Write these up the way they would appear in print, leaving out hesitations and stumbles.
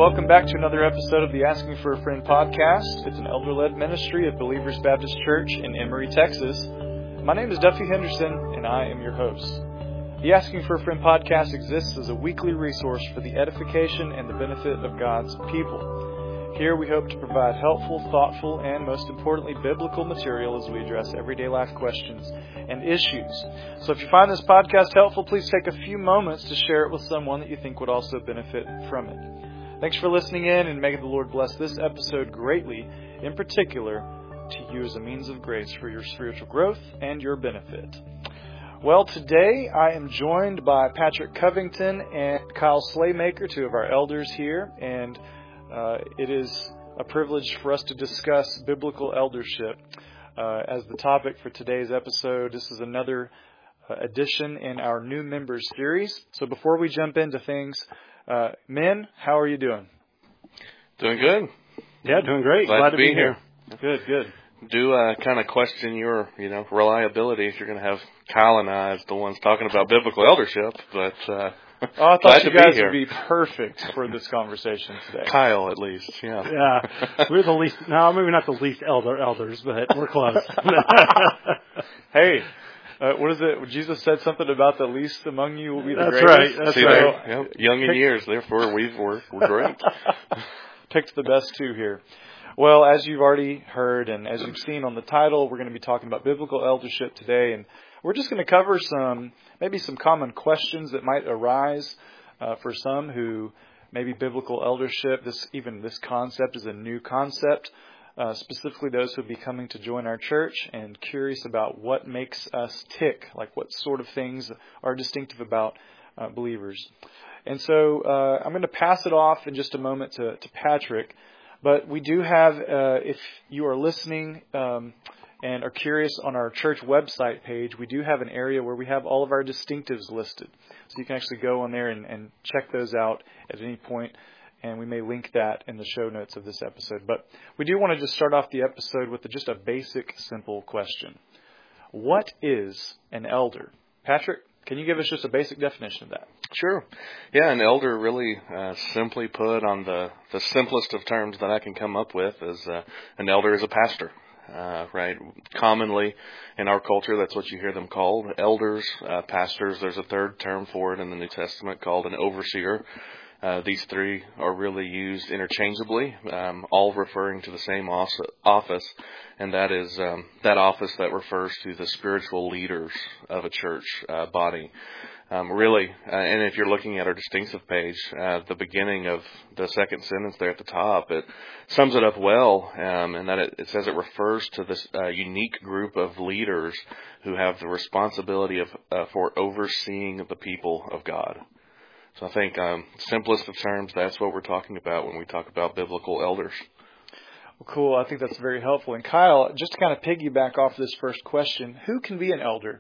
welcome back to another episode of the Asking for a Friend podcast. It's an elder-led ministry of Believers Baptist Church in Emory, Texas. My name is Duffy Henderson, and I am your host. The Asking for a Friend podcast exists as a weekly resource for the edification and the benefit of God's people. Here we hope to provide helpful, thoughtful, and most importantly, biblical material as we address everyday life questions and issues. So if you find this podcast helpful, please take a few moments to share it with someone that you think would also benefit from it. Thanks for listening in, and may the Lord bless this episode greatly, in particular to you as a means of grace for your spiritual growth and your benefit. Well, today I am joined by Patrick Covington and Kyle Slaymaker, two of our elders here, and it is a privilege for us to discuss biblical eldership as the topic for today's episode. This is another edition in our new members series. So before we jump into things, men, how are you doing? Doing good. Yeah, doing great. Glad to be here. Good. Do kind of question your, reliability if you're going to have Kyle and I as the ones talking about biblical eldership, but I thought you guys would be perfect for this conversation today. Kyle, at least, yeah. Yeah, we're the least. No, maybe not the least elders, but we're close. Hey. What is it? Jesus said something about the least among you will be the That's greatest. Right. That's See, right. Yep. Young in years, therefore we're great. Picked the best two here. Well, as you've already heard and as you've seen on the title, we're going to be talking about biblical eldership today, and we're just going to cover some common questions that might arise for some who maybe biblical eldership, this concept is a new concept. Specifically those who will be coming to join our church and curious about what makes us tick, like what sort of things are distinctive about believers. And so I'm going to pass it off in just a moment to Patrick. But we do have, if you are listening and are curious, on our church website page, we do have an area where we have all of our distinctives listed. So you can actually go on there and check those out at any point. And we may link that in the show notes of this episode. But we do want to just start off the episode with just a basic, simple question. What is an elder? Patrick, can you give us just a basic definition of that? Sure. Yeah, an elder really simply put, on the simplest of terms that I can come up with, is an elder is a pastor. Right. Commonly in our culture, that's what you hear them called. Elders, pastors. There's a third term for it in the New Testament called an overseer. These three are really used interchangeably, all referring to the same office, and that is that office that refers to the spiritual leaders of a church body. Really, and if you're looking at our distinctive page, the beginning of the second sentence there at the top, it sums it up well, and that it says it refers to this unique group of leaders who have the responsibility for overseeing the people of God. So I think, simplest of terms, that's what we're talking about when we talk about biblical elders. Well, cool. I think that's very helpful. And Kyle, just to kind of piggyback off this first question, who can be an elder?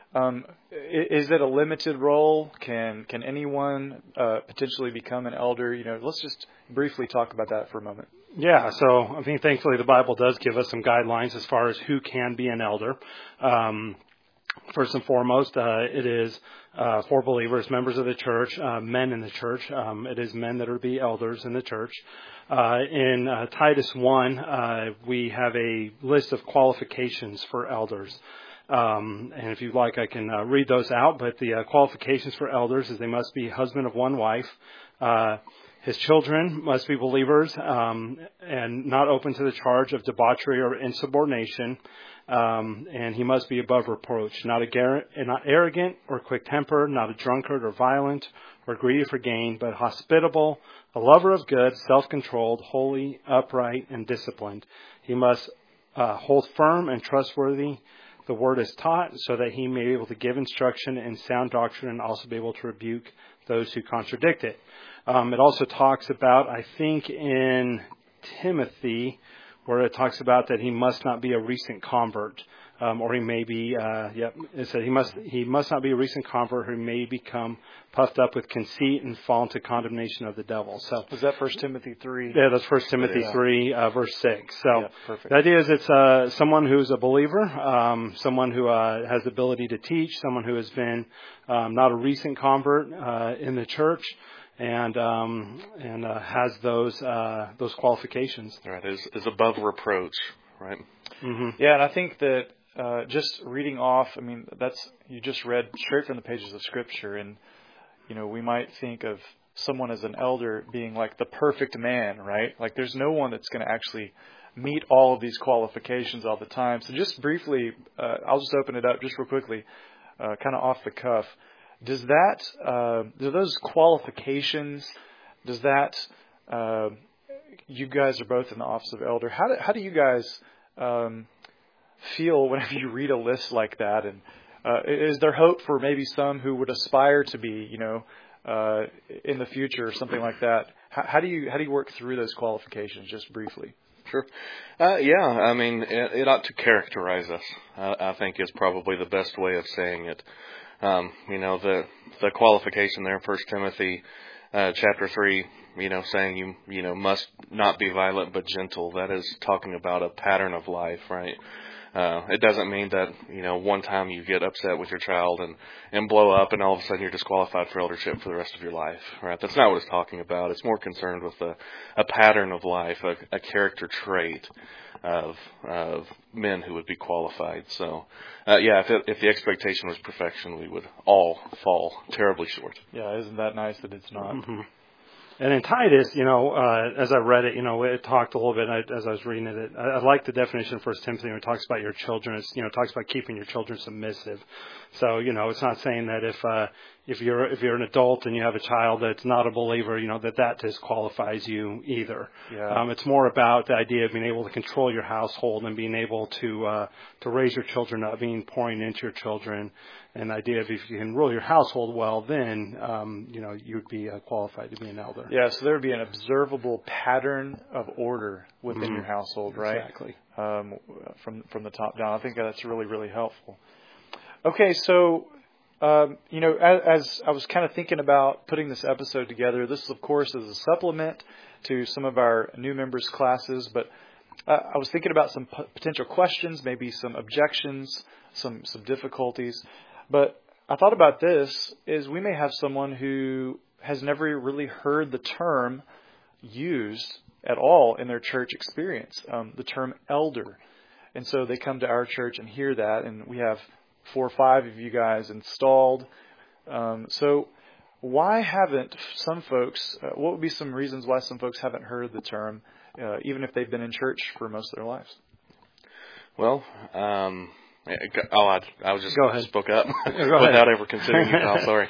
Is it a limited role? Can anyone potentially become an elder? Let's just briefly talk about that for a moment. Yeah, so I think thankfully the Bible does give us some guidelines as far as who can be an elder. First and foremost, it is for believers, members of the church, men in the church. It is men that are to be elders in the church. In Titus 1, we have a list of qualifications for elders. And if you'd like, I can read those out. But the qualifications for elders is they must be husband of one wife. His children must be believers and not open to the charge of debauchery or insubordination. And he must be above reproach, not arrogant or quick-tempered, not a drunkard or violent or greedy for gain, but hospitable, a lover of good, self-controlled, holy, upright, and disciplined. He must hold firm and trustworthy the word is taught, so that he may be able to give instruction in sound doctrine and also be able to rebuke those who contradict it. It also talks about, I think in Timothy, where it talks about that he must not be a recent convert, or he may be. It said he must not be a recent convert, who may become puffed up with conceit and fall into condemnation of the devil. So was that 1 Timothy 3? Yeah, that's 1 Timothy 3, verse 6. So perfect. The idea is it's someone who's a believer, someone who has the ability to teach, someone who has been not a recent convert in the church. and has those qualifications. Right, is above reproach, right? Mm-hmm. Yeah, and I think that just reading off, I mean, you just read straight from the pages of Scripture, and we might think of someone as an elder being like the perfect man, right? Like there's no one that's going to actually meet all of these qualifications all the time. So just briefly, I'll just open it up just real quickly, kind of off the cuff. Do those qualifications, you guys are both in the office of elder. How do you guys feel whenever you read a list like that? And is there hope for maybe some who would aspire to be, in the future or something like that? How do you work through those qualifications, just briefly? Sure. Yeah, I mean, it ought to characterize us, I think is probably the best way of saying it. The qualification there in 1 Timothy chapter 3, saying you must not be violent but gentle. That is talking about a pattern of life, right? It doesn't mean that, one time you get upset with your child and blow up and all of a sudden you're disqualified for eldership for the rest of your life, right? That's not what it's talking about. It's more concerned with a pattern of life, a character trait of men who would be qualified. So, if the expectation was perfection, we would all fall terribly short. Yeah, isn't that nice that it's not? Mm-hmm. And in Titus, as I read it, it talked a little bit as I was reading it. I like the definition of 1 Timothy when it talks about your children. It talks about keeping your children submissive. So, it's not saying that if you're an adult and you have a child that's not a believer, that disqualifies you either. Yeah. It's more about the idea of being able to control your household and being able to raise your children up, pouring into your children. And the idea of if you can rule your household well, then, you'd be qualified to be an elder. Yeah, so there would be an observable pattern of order within your household, right? Exactly. From the top down. I think that's really, really helpful. Okay, so, as I was kind of thinking about putting this episode together, this, of course, is a supplement to some of our new members' classes, but I was thinking about some potential questions, maybe some objections, some difficulties. But I thought about this, is we may have someone who has never really heard the term used at all in their church experience, the term elder. And so they come to our church and hear that, and we have 4 or 5 of you guys installed. So why haven't some folks, what would be some reasons why some folks haven't heard the term, even if they've been in church for most of their lives? Well, I was just Go ahead. Spoke up Go without ahead. ever considering you, Kyle. Sorry.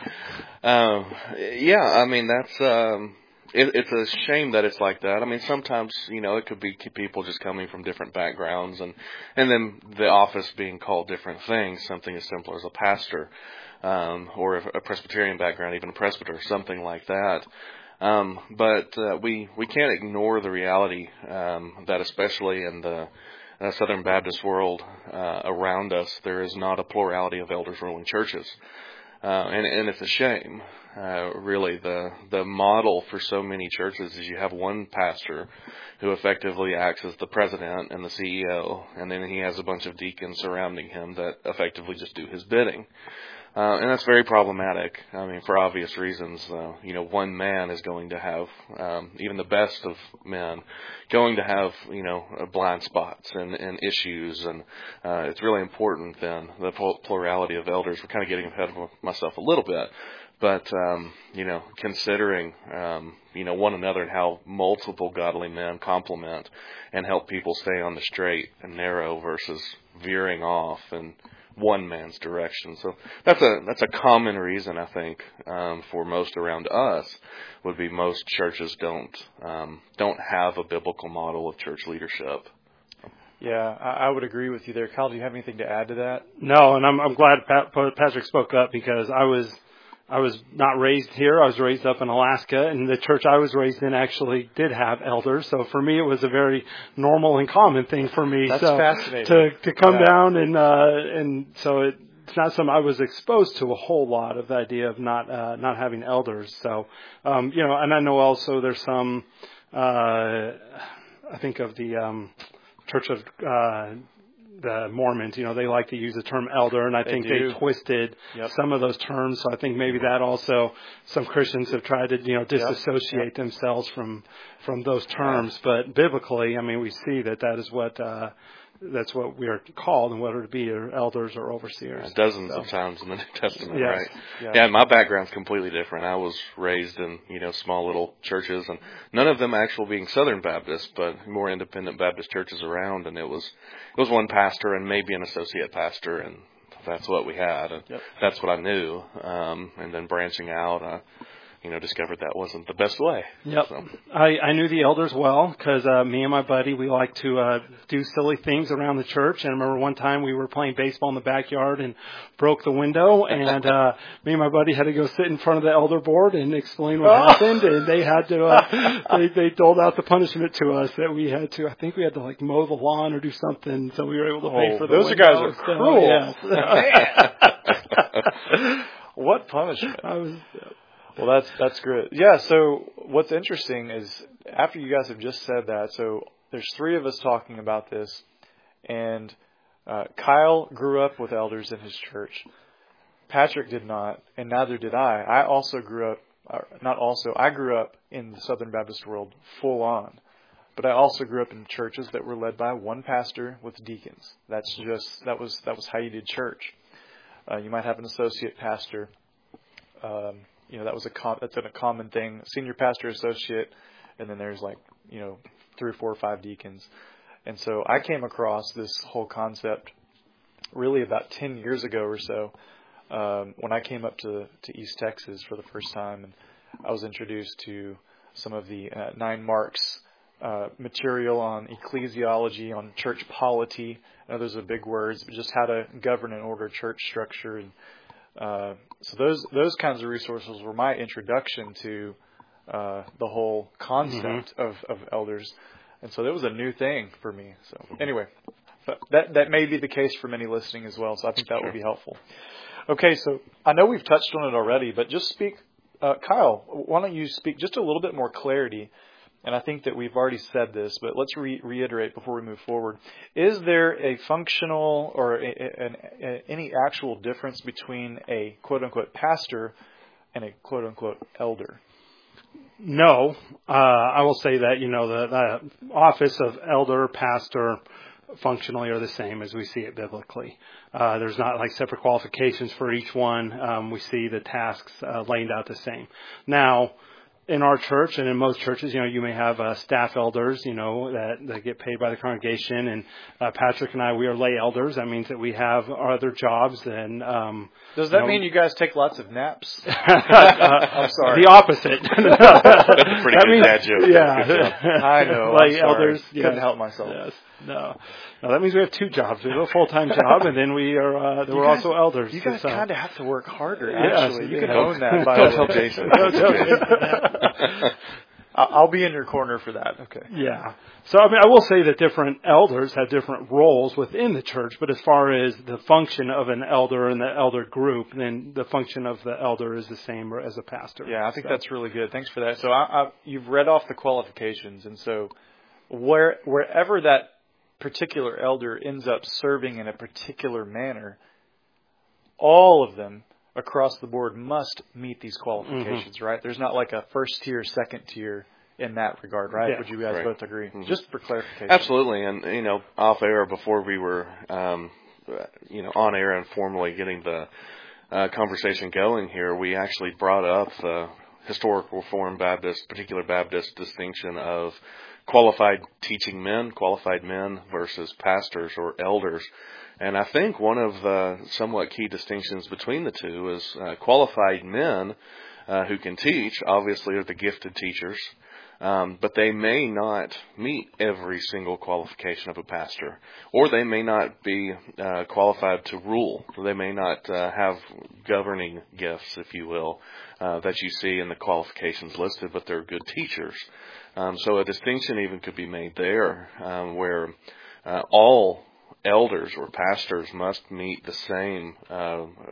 I mean, that's it's a shame that it's like that. I mean, sometimes it could be people just coming from different backgrounds, and then the office being called different things. Something as simple as a pastor, or a Presbyterian background, even a presbyter, something like that. But we can't ignore the reality that, especially in the Southern Baptist world around us, there is not a plurality of elders ruling churches, and it's a shame. Really, the model for so many churches is you have one pastor who effectively acts as the president and the CEO, and then he has a bunch of deacons surrounding him that effectively just do his bidding. And that's very problematic. I mean, for obvious reasons. One man is going to have, even the best of men, going to have, blind spots and issues. And it's really important then, the plurality of elders. We're kind of getting ahead of myself a little bit. But, considering, one another and how multiple godly men complement and help people stay on the straight and narrow versus veering off and one man's direction. So that's a common reason, I think, for most around us would be most churches don't have a biblical model of church leadership. Yeah, I would agree with you there. Kyle, do you have anything to add to that? No, and I'm glad Patrick spoke up, because I was not raised here. I was raised up in Alaska, and the church I was raised in actually did have elders. So for me, it was a very normal and common thing for me. That's so fascinating. To come down and so it's not something I was exposed to a whole lot of the idea of not having elders. So and I know also there's some I think of the Church of the Mormons, they like to use the term elder, and I think they twisted some of those terms. So I think maybe that also some Christians have tried to disassociate themselves from those terms. But biblically, I mean, we see that is what that's what we are called, and whether to be elders or overseers. Dozens of times in the New Testament, right? Yeah, my background's completely different. I was raised in, small little churches, and none of them actual being Southern Baptist, but more independent Baptist churches around, and it was one pastor and maybe an associate pastor, and that's what we had, and that's what I knew. And then branching out, discovered that wasn't the best way. Yep. So. I knew the elders well because me and my buddy, we like to do silly things around the church. And I remember one time we were playing baseball in the backyard and broke the window. And me and my buddy had to go sit in front of the elder board and explain what happened. And they had to, they doled out the punishment to us that we had to, I think we had to like mow the lawn or do something. So we were able to pay for the window. Those guys are cruel. Man. What punishment? Well, that's great. Yeah, so what's interesting is after you guys have just said that, so there's three of us talking about this, and Kyle grew up with elders in his church. Patrick did not, and neither did I. I grew up in the Southern Baptist world full on, but I also grew up in churches that were led by one pastor with deacons. That was how you did church. You might have an associate pastor. That's a common thing. Senior pastor, associate, and then there's 3 or 4 or 5 deacons. And so I came across this whole concept really about 10 years ago or so when I came up to East Texas for the first time, and I was introduced to some of the 9 Marks material on ecclesiology, on church polity. I know those are big words, but just how to govern and order church structure. And so those kinds of resources were my introduction to the whole concept of elders, and so that was a new thing for me. So anyway, that may be the case for many listening as well. So I think that would be helpful. Okay, so I know we've touched on it already, but just speak, Kyle. Why don't you speak just a little bit more clarity? And I think that we've already said this, but let's reiterate before we move forward. Is there a functional or any actual difference between a quote-unquote pastor and a quote-unquote elder? No. I will say that, the office of elder, pastor, functionally are the same as we see it biblically. There's not like separate qualifications for each one. We see the tasks laid out the same. Now, in our church and in most churches, you may have staff elders, that get paid by the congregation. And Patrick and I, we are lay elders. That means that we have our other jobs. And does that mean you guys take lots of naps? I'm sorry. The opposite. That's a pretty good dad joke. Yeah, I know. Lay elders. Couldn't help myself. Yes. No, that means we have 2 jobs. We have a full-time job, and then we're also elders. You guys kind of have to work harder, yes, actually. You can own that. Don't tell Jason. I'll be in your corner for that. Okay. Yeah. So, I will say that different elders have different roles within the church, but as far as the function of an elder and the elder group, then the function of the elder is the same as a pastor. Yeah, I think that's really good. Thanks for that. So, you've read off the qualifications, and so wherever that particular elder ends up serving in a particular manner, all of them across the board must meet these qualifications, right? There's not like a first tier, second tier in that regard, right? Yeah. Would you guys both agree? Just for clarification. Absolutely. And, off air before we were, on air and formally getting the conversation going here, we actually brought up the historical Reformed Baptist, particular Baptist distinction of qualified men versus pastors or elders. And I think one of the somewhat key distinctions between the two is qualified men who can teach, obviously, are the gifted teachers, but they may not meet every single qualification of a pastor, or they may not be qualified to rule. They may not have governing gifts, if you will, that you see in the qualifications listed, but they're good teachers. So a distinction even could be made there, where all elders or pastors must meet the same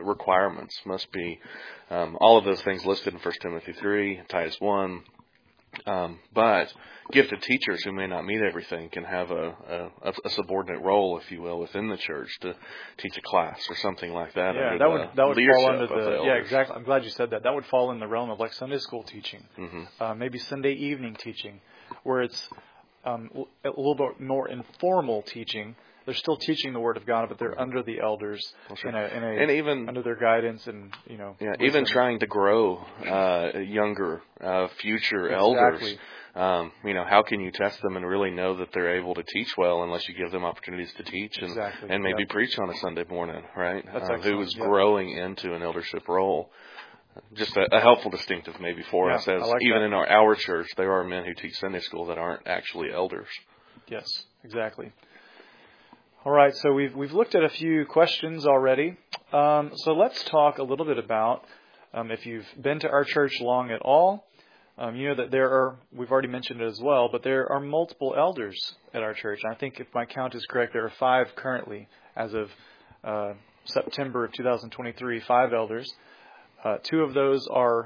requirements, must be all of those things listed in 1 Timothy 3, Titus 1, But gifted teachers who may not meet everything can have a subordinate role, if you will, within the church to teach a class or something like that. Yeah, under that would fall under the the elders. exactly. I'm glad you said that. That would fall in the realm of like Sunday school teaching, Mm-hmm. Maybe Sunday evening teaching, where it's a little bit more informal teaching. They're still teaching the Word of God, but they're under the elders and even under their guidance and even trying to grow younger future elders. How can you test them and really know that they're able to teach well unless you give them opportunities to teach and maybe preach on a Sunday morning, right? Who is growing into an eldership role. Just a helpful distinctive maybe for us, as even in our church, there are men who teach Sunday school that aren't actually elders. Yes, exactly. All right, so we've looked at a few questions already. So let's talk a little bit about if you've been to our church long at all. You know that we've already mentioned it as well, but there are multiple elders at our church. And I think if my count is correct, there are 5 currently as of September of 2023, 5 elders. 2 of those are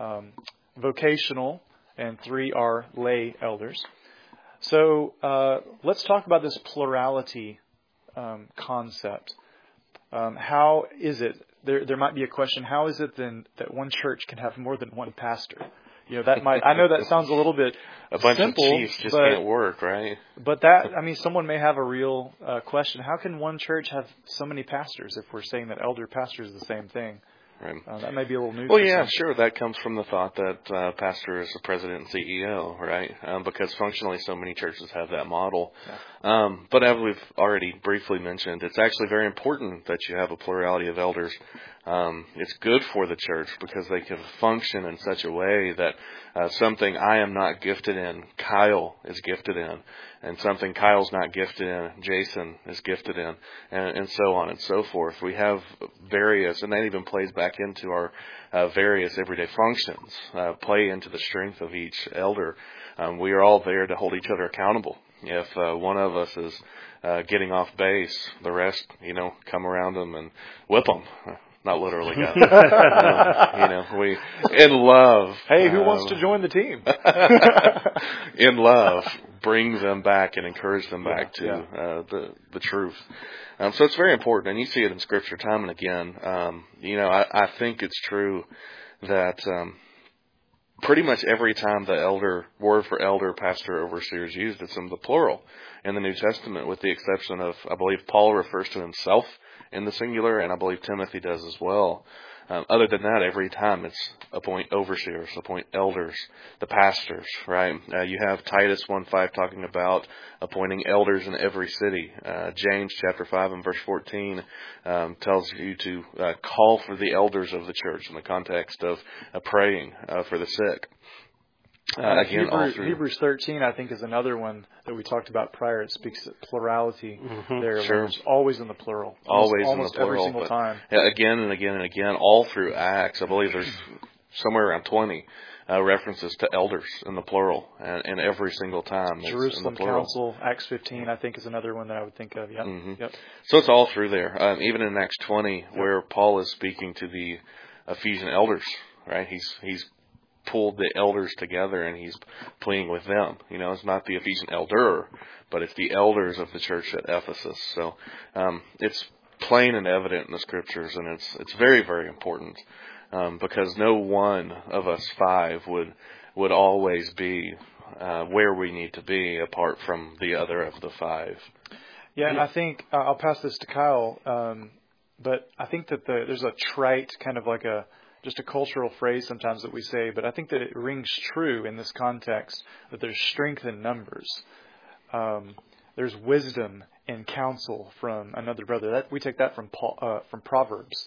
vocational and 3 are lay elders. So let's talk about this plurality concept. How is it? There might be a question. How is it then that one church can have more than one pastor? That might. I know that sounds a little bit a bunch simple, of chiefs just can't work, right? But someone may have a real question. How can one church have so many pastors if we're saying that elder pastor is the same thing? Right. That may be a little new. Well, yeah, sure. That comes from the thought that pastor is the president and CEO, right? Because functionally, so many churches have that model. Yeah. But as we've already briefly mentioned, it's actually very important that you have a plurality of elders. It's good for the church because they can function in such a way that something I am not gifted in, Kyle is gifted in, and something Kyle's not gifted in, Jason is gifted in, and so on and so forth. We have various, and that even plays back into our various everyday functions, play into the strength of each elder. We are all there to hold each other accountable. If one of us is getting off base, the rest, come around them and whip them. Not literally, guys. We in love. Hey, who wants to join the team? In love, bring them back and encourage them back to the truth. So it's very important, and you see it in Scripture time and again. I think it's true that pretty much every time the word for elder, pastor, overseer is used, it's in the plural in the New Testament, with the exception of, I believe, Paul refers to himself in the singular, and I believe Timothy does as well. Other than that, every time it's appoint overseers, appoint elders, the pastors, right? You have Titus 1:5 talking about appointing elders in every city. James chapter 5 and verse 14 tells you to call for the elders of the church in the context of praying for the sick. Hebrews 13, I think, is another one that we talked about prior. It speaks of plurality there. Sure. It's always in the plural. Always almost in the plural. Every single time. Again and again and again, all through Acts. I believe there's somewhere around 20 references to elders in the plural, and every single time it's Jerusalem in the plural. Council, Acts 15, I think, is another one that I would think of. Yep. Mm-hmm. Yep. So it's all through there. Even in Acts 20, where Paul is speaking to the Ephesian elders, right? He's pulled the elders together and he's pleading with them. It's not the Ephesian elder, but it's the elders of the church at Ephesus. So it's plain and evident in the Scriptures, and it's very, very important because no one of us 5 would always be where we need to be apart from the other of the 5. Yeah, and I think I'll pass this to Kyle, but I think that there's a trite kind of like just a cultural phrase sometimes that we say, but I think that it rings true in this context, that there's strength in numbers. There's wisdom in counsel from another brother. We take that from Proverbs.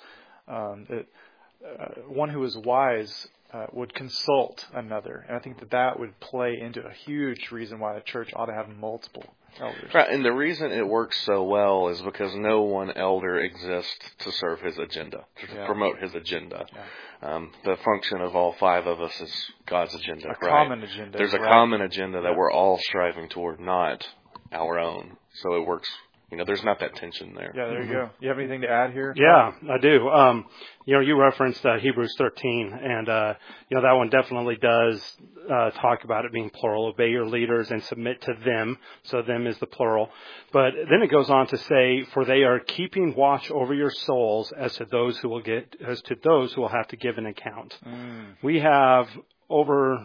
One who is wise would consult another. And I think that would play into a huge reason why a church ought to have multiple elders. Right, and the reason it works so well is because no one elder exists to serve his agenda, to promote his agenda. Yeah. The function of all 5 of us is God's agenda. A common agenda. There's a common agenda that we're all striving toward, not our own. So it works, there's not that tension there. Yeah, there you go. You have anything to add here? Yeah, I do. You referenced Hebrews 13, and that one definitely does talk about it being plural. Obey your leaders and submit to them. So them is the plural. But then it goes on to say, for they are keeping watch over your souls as to those who will have to give an account. We have over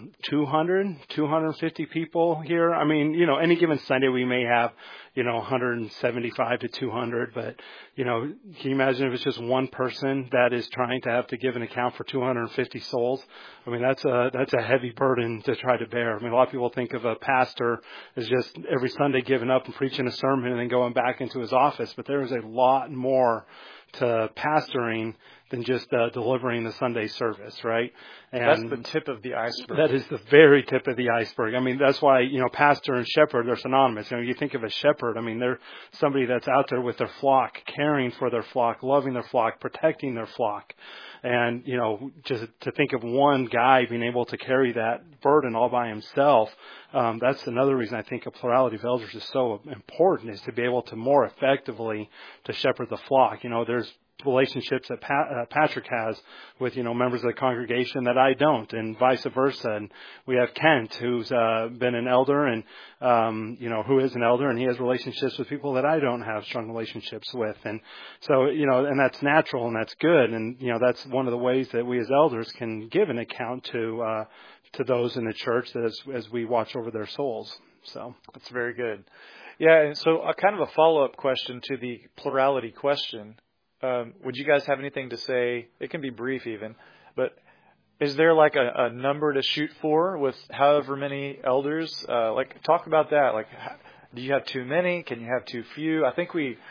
250 people here. I mean, any given Sunday we may have, 175 to 200, but, can you imagine if it's just one person that is trying to have to give an account for 250 souls? I mean, that's a heavy burden to try to bear. I mean, a lot of people think of a pastor as just every Sunday giving up and preaching a sermon and then going back into his office, but there is a lot more to pastoring than just delivering the Sunday service, right? And that's the tip of the iceberg. That is the very tip of the iceberg. I mean, that's why, pastor and shepherd, they're synonymous. You think of a shepherd, I mean, they're somebody that's out there with their flock, caring for their flock, loving their flock, protecting their flock. And, just to think of one guy being able to carry that burden all by himself, that's another reason I think a plurality of elders is so important, is to be able to more effectively to shepherd the flock. There's relationships that Patrick has with, members of the congregation that I don't, and vice versa. And we have Kent, who's been an elder and, who is an elder, and he has relationships with people that I don't have strong relationships with. And so, and that's natural and that's good. And, that's one of the ways that we as elders can give an account to those in the church as we watch over their souls. So that's very good. Yeah. And so kind of a follow-up question to the plurality question. Would you guys have anything to say? It can be brief even, but is there like a number to shoot for with however many elders? Talk about that. Do you have too many? Can you have too few? I think we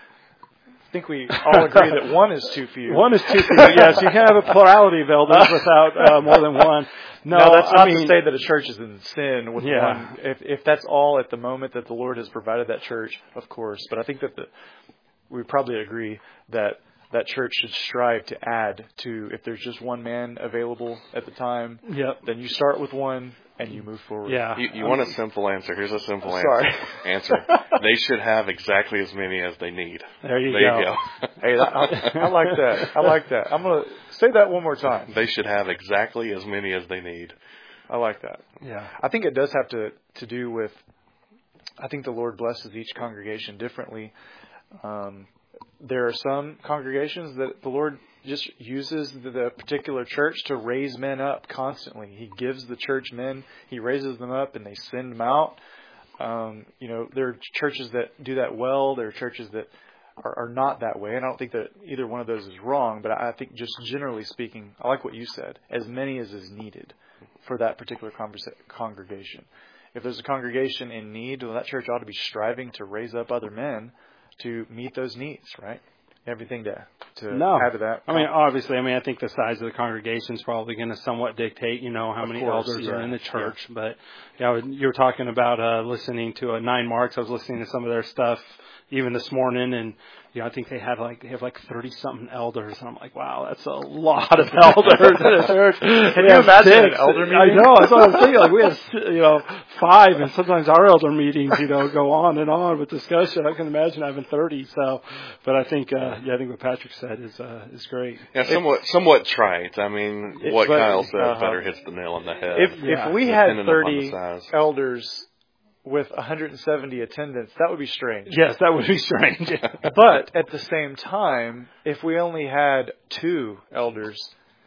all agree that one is too few. One is too few. Yes, you can have a plurality of elders without more than one. No, that's not to say that a church is in sin with one. If that's all at the moment that the Lord has provided that church, of course. But I think that we probably agree that church should strive to add to, if there's just one man available at the time, then you start with one and you move forward. Yeah. You want a simple answer. Here's a simple answer. They should have exactly as many as they need. There you go. Hey, I like that. I like that. I'm going to say that one more time. They should have exactly as many as they need. I like that. Yeah. I think it does have to do with, I think the Lord blesses each congregation differently. There are some congregations that the Lord just uses the particular church to raise men up constantly. He gives the church men, He raises them up, and they send them out. There are churches that do that well. There are churches that are not that way. And I don't think that either one of those is wrong, but I think just generally speaking, I like what you said, as many as is needed for that particular congregation. If there's a congregation in need, well, that church ought to be striving to raise up other men to meet those needs, right? Everything to add to that. I mean, obviously, I think the size of the congregation is probably going to somewhat dictate, how many elders are in the church. Yeah. But you were talking about listening to 9 Marks. I was listening to some of their stuff even this morning, and I think they have 30-something elders. And I'm like, wow, that's a lot of elders in a church. Can you imagine an elder meeting? I know. That's what I'm thinking. We have 5, and sometimes our elder meetings, go on and on with discussion. I can imagine having 30. So, but I think, I think what Patrick said is great. Yeah, somewhat trite. I mean, what Kyle said better hits the nail on the head. If we had 30 elders with 170 attendants, that would be strange. Yes, that would be strange. But at the same time, if we only had 2 elders,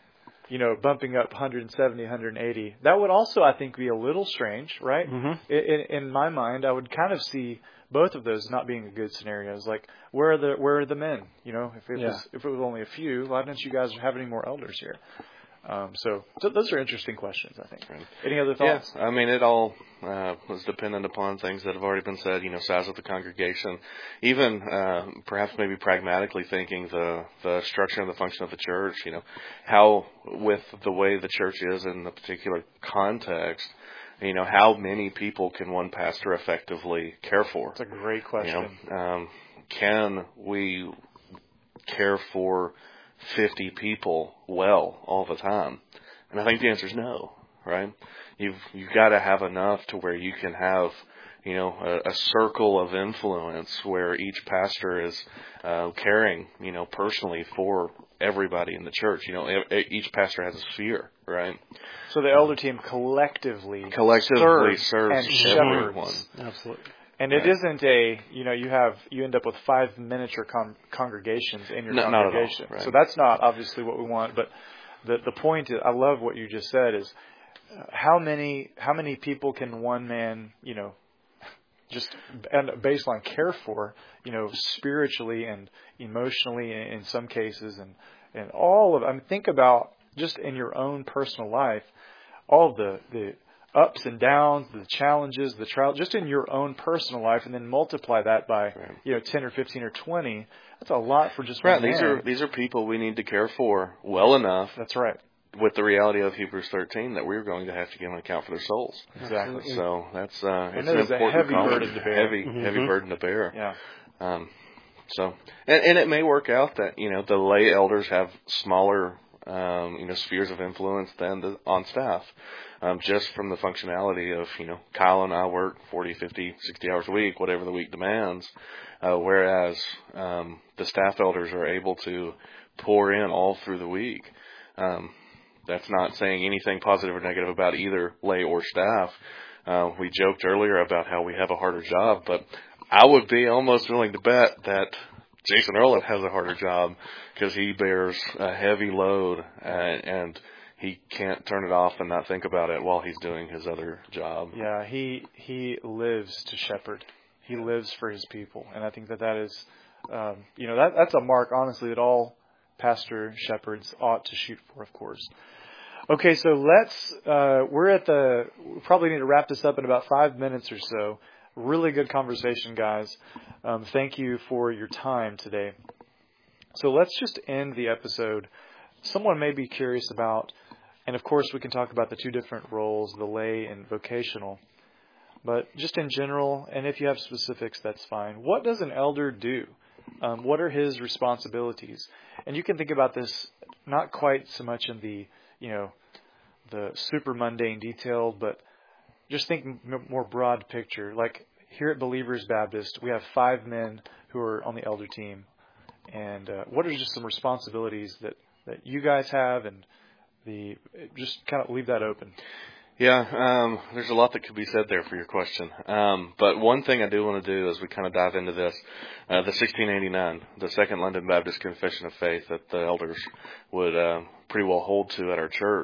bumping up 170, 180, that would also, I think, be a little strange, right? Mm-hmm. In my mind, I would kind of see both of those not being a good scenarios. Like, where are the men? If it was only a few, why didn't you guys have any more elders here? So those are interesting questions, I think. Right. Any other thoughts? Yeah, it all was dependent upon things that have already been said, size of the congregation, even perhaps maybe pragmatically thinking the structure and the function of the church, how, with the way the church is in the particular context, how many people can one pastor effectively care for? That's a great question. Can we care for 50 people well all the time? And I think the answer is no, right? You've got to have enough to where you can have a circle of influence where each pastor is caring, personally for everybody in the church. Each pastor has a sphere, right? So the elder team collectively serves and everyone. Absolutely. And it isn't you end up with 5 miniature congregations in your congregation. Not at all, right. So that's not obviously what we want. But the point is, I love what you just said, is how many people can one man, just and baseline care for, spiritually and emotionally in some cases, and all of. Think about just in your own personal life, all the ups and downs, the challenges, the trials, just in your own personal life, and then multiply that by 10 or 15 or 20. That's a lot for just one man. These are people we need to care for well enough. That's right. With the reality of Hebrews 13, that we're going to have to give an account for their souls. Exactly. So that's it's an important a heavy burden to bear. Heavy burden to bear. Yeah. So and it may work out that the lay elders have smaller spheres of influence than on staff. Just from the functionality of, Kyle and I work 40, 50, 60 hours a week, whatever the week demands, whereas the staff elders are able to pour in all through the week. That's not saying anything positive or negative about either lay or staff. We joked earlier about how we have a harder job, but I would be almost willing to bet that Jason Earlett has a harder job because he bears a heavy load and he can't turn it off and not think about it while he's doing his other job. Yeah, he lives to shepherd. He lives for his people, and I think that is, that's a mark, honestly, that all pastor shepherds ought to shoot for, of course. Okay, so we probably need to wrap this up in about 5 minutes or so. Really good conversation, guys. Thank you for your time today. So let's just end the episode. Someone may be curious about, and of course we can talk about the two different roles, the lay and vocational, but just in general, and if you have specifics, that's fine. What does an elder do? What are his responsibilities? And you can think about this not quite so much in the super mundane detail, but just think more broad picture. Like here at Believers Baptist, we have 5 men who are on the elder team. And what are just some responsibilities that you guys have, and just kind of leave that open. Yeah, there's a lot that could be said there for your question. But one thing I do want to do as we kind of dive into this, the 1689, the Second London Baptist Confession of Faith that the elders would pretty well hold to at our church.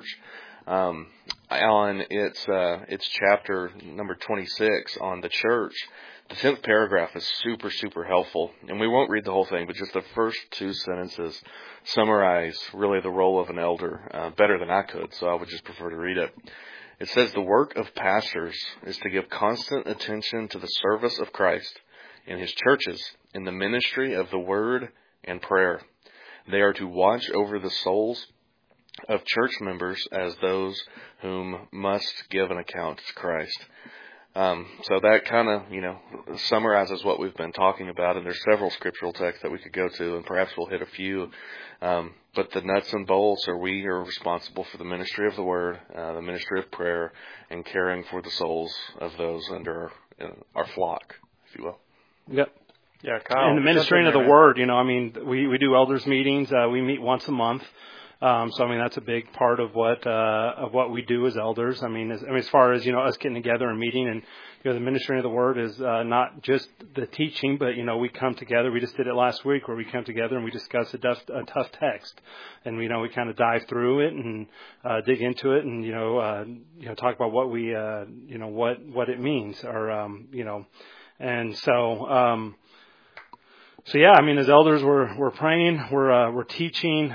On its chapter number 26 on the church, the 10th paragraph is super, super helpful. And we won't read the whole thing, but just the first 2 sentences summarize really the role of an elder better than I could, so I would just prefer to read it. It says, the work of pastors is to give constant attention to the service of Christ in his churches, in the ministry of the word and prayer. They are to watch over the souls of church members as those whom must give an account to Christ. So that kind of, summarizes what we've been talking about, and there's several scriptural texts that we could go to, and perhaps we'll hit a few. But the nuts and bolts are we are responsible for the ministry of the word, the ministry of prayer, and caring for the souls of those under our flock, if you will. Yep. Yeah, Kyle. And the ministering of the word, we do elders meetings. We meet once a month. That's a big part of what we do as elders. As far as, us getting together and meeting, and, the ministering of the word is, not just the teaching, but, we come together. We just did it last week where we come together and we discuss a tough text, and, we kind of dive through it and, dig into it and, talk about what we, what it means, or, and so, So yeah, as elders, we're praying, we're teaching,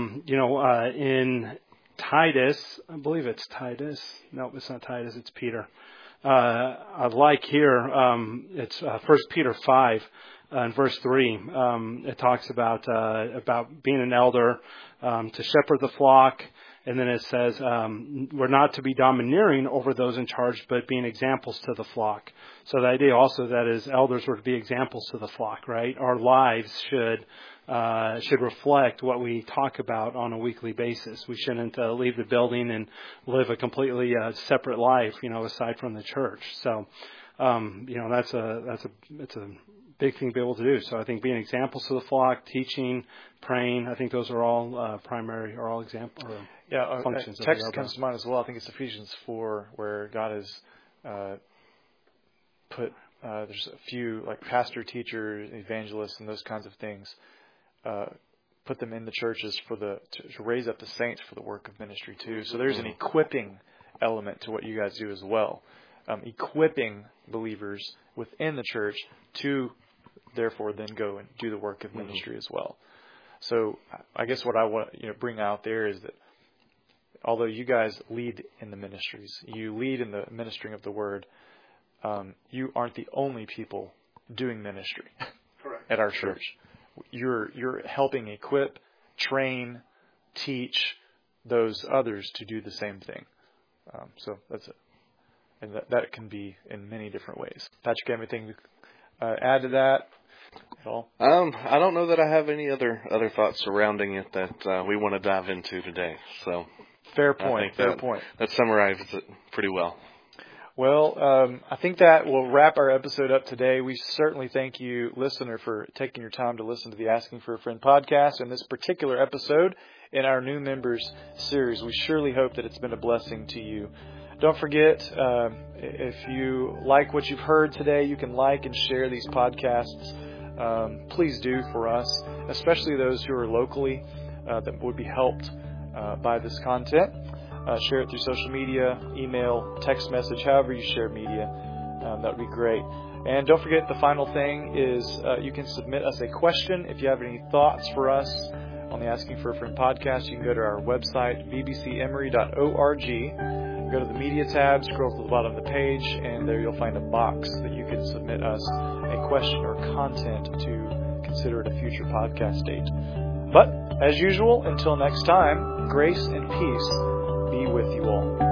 in Titus. I believe it's Titus. No, it's not Titus. It's Peter. I like here. It's 1 Peter 5 and verse 3. It talks about being an elder, to shepherd the flock. And then it says, we're not to be domineering over those in charge, but being examples to the flock. So the idea also that as elders were to be examples to the flock, right? Our lives should reflect what we talk about on a weekly basis. We shouldn't leave the building and live a completely separate life, aside from the church. So That's a big thing to be able to do. So I think being examples to the flock, teaching, praying, I think those are all primary, or all example functions. Text comes to mind as well. I think it's Ephesians 4, where God has put there's a few like pastor, teachers, evangelists, and those kinds of things. Put them in the churches to raise up the saints for the work of ministry too. So there's an equipping element to what you guys do as well. Equipping believers within the church to therefore then go and do the work of ministry as well. So I guess what I want to bring out there is that although you guys lead in the ministries, you lead in the ministering of the word, you aren't the only people doing ministry at our church. You're helping equip, train, teach those others to do the same thing. So that's it. And that can be in many different ways. Patrick, you have anything to add to that at all? I don't know that I have any other thoughts surrounding it that we want to dive into today. So fair point. That summarizes it pretty well. Well, I think that will wrap our episode up today. We certainly thank you, listener, for taking your time to listen to the Asking for a Friend podcast and this particular episode in our new members series. We surely hope that it's been a blessing to you. Don't forget, if you like what you've heard today, you can like and share these podcasts. Please do for us, especially those who are locally that would be helped by this content. Share it through social media, email, text message, however you share media. That would be great. And don't forget, the final thing is you can submit us a question. If you have any thoughts for us on the Asking for a Friend podcast, you can go to our website, bbcemory.org. Go to the media tab, scroll to the bottom of the page, and there you'll find a box that you can submit us a question or content to consider at a future podcast date. But, as usual, until next time, grace and peace be with you all.